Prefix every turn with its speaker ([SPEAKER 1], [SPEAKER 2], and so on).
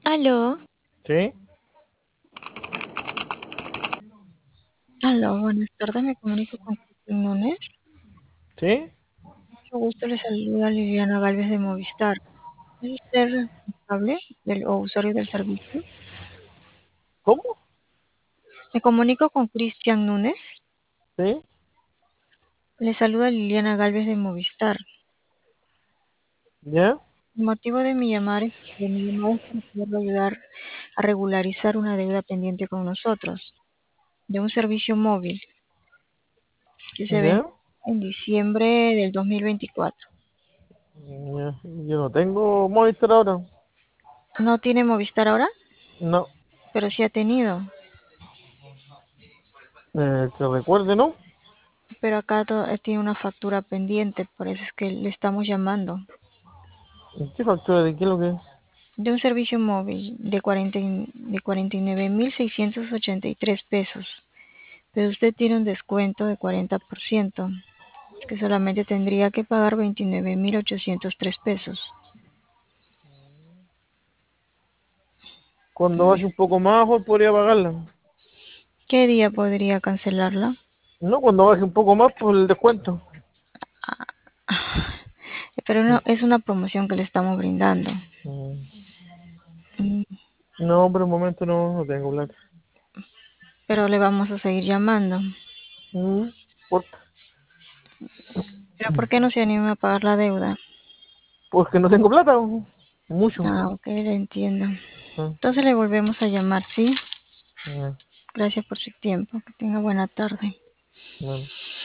[SPEAKER 1] Aló,
[SPEAKER 2] ¿Sí?
[SPEAKER 1] aló, buenas tardes, me comunico con Cristian Núñez.
[SPEAKER 2] ¿Sí?
[SPEAKER 1] Mucho gusto, le saluda Liliana Galvez de Movistar. ¿Es usted responsable o usuario del servicio?
[SPEAKER 2] ¿Cómo?
[SPEAKER 1] Me comunico con Cristian Núñez.
[SPEAKER 2] ¿Sí?
[SPEAKER 1] Le saluda Liliana Galvez de Movistar.
[SPEAKER 2] ¿Ya?
[SPEAKER 1] El motivo de mi llamada es para poderlo ayudar a regularizar una deuda pendiente con nosotros, de un servicio móvil que se vence
[SPEAKER 2] ¿Ya?
[SPEAKER 1] en diciembre del 2024.
[SPEAKER 2] Ya. Yo no tengo Movistar ahora.
[SPEAKER 1] ¿No tiene Movistar ahora?
[SPEAKER 2] No.
[SPEAKER 1] Pero sí ha tenido.
[SPEAKER 2] Que recuerde, ¿no?
[SPEAKER 1] Pero acá tiene una factura pendiente, por eso es que le estamos llamando.
[SPEAKER 2] ¿Qué factura de qué es lo que es?
[SPEAKER 1] De un servicio móvil de 49.683 pesos. Pero usted tiene un descuento de 40%, que solamente tendría que pagar 29.803 pesos.
[SPEAKER 2] Cuando baje un poco más, pues podría pagarla.
[SPEAKER 1] ¿Qué día podría cancelarla?
[SPEAKER 2] No, cuando baje un poco más, pues el descuento.
[SPEAKER 1] Pero no, es una promoción que le estamos brindando.
[SPEAKER 2] Mm.
[SPEAKER 1] Mm,
[SPEAKER 2] No, pero un momento no tengo plata.
[SPEAKER 1] Pero le vamos a seguir llamando.
[SPEAKER 2] ¿Por qué?
[SPEAKER 1] ¿Pero por qué no se anima a pagar la deuda?
[SPEAKER 2] Porque no tengo plata. Mucho.
[SPEAKER 1] Ah, ok, le entiendo.
[SPEAKER 2] Ah,
[SPEAKER 1] Entonces le volvemos a llamar, ¿sí?
[SPEAKER 2] ya,
[SPEAKER 1] Gracias por su tiempo. Que tenga buena tarde.
[SPEAKER 2] bueno.